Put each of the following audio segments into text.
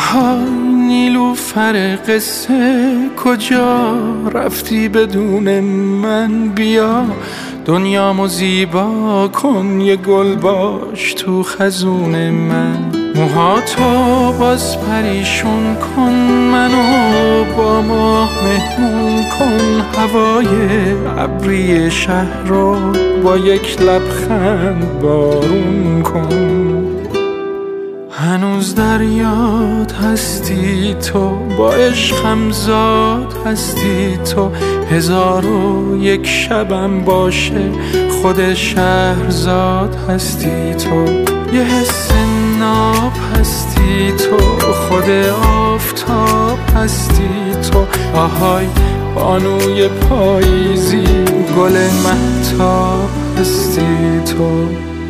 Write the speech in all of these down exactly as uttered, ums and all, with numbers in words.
آهای نیلوفر قصه کجا رفتی بدون من؟ بیا دنیامو زیبا کن، یه گل باش تو خزون من. موهاتو باز پریشون کن، منو با ماه مهمون کن. هوای ابری شهر رو با یک لبخند بارون کن. هنوز در یاد هستی تو، با عشقم زاد هستی تو. هزار و یک شبم باشه خود شهرزاد هستی تو. یه حس ناب هستی تو، خود آفتاب هستی تو. آهای بانوی پاییزی، گل مهتاب هستی تو.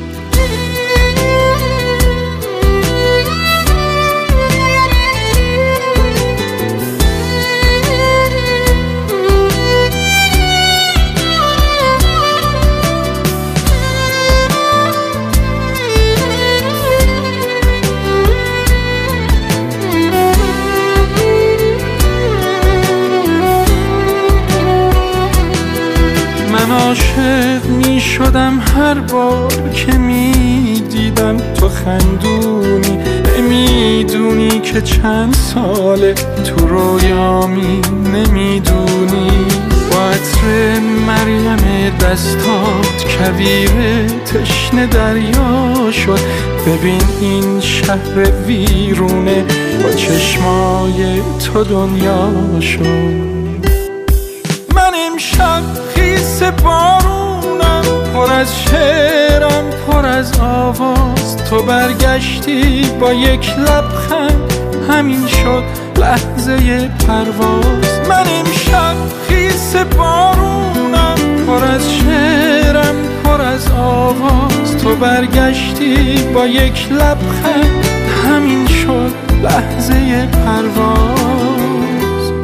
من عاشق می شدم هر بار که می دیدم تو خندونی. نمیدونی که چند ساله تو رویامی، نمیدونی. با عطر مریم دستات کویر تشنه دریا شد. ببین این شهر ویرونه، با چشمای تو دنیا شد. من امشب خیس بارونم، پر از شعرم پر از آواز. تو برگشتی با یک لبخند، همین شد لحظه پرواز. من امشب خیس بارونم، پر از شعرم پر از آواز. تو برگشتی با یک لبخند، همین شد لحظه پرواز.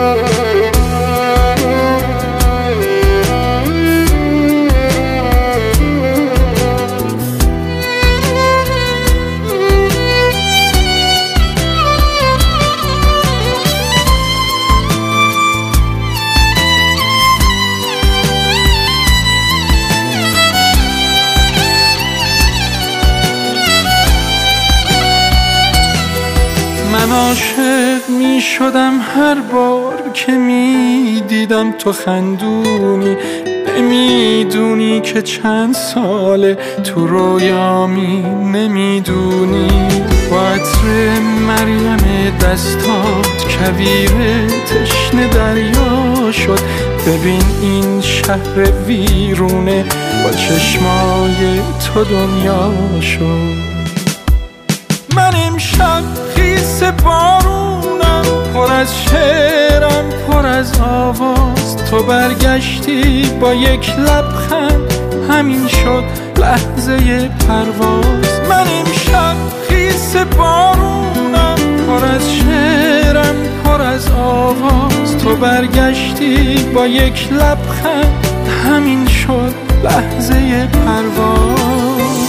من عاشق می شدم هر بار که می دیدم تو خندونی. نمیدونی که چند ساله تو رویامی، نمیدونی. با عطر مریم دستات کویر تشنه دریا شد. ببین این شهر ویرونه، با چشمای تو دنیا شد. من امشب خیس بارونم، پر از شعرم پر از آواز. تو برگشتی با یک لبخند، همین شد لحظه پرواز. من امشب خیس بارونم، پر از شعرم پر از آواز. تو برگشتی با یک لبخند، همین شد لحظه پرواز.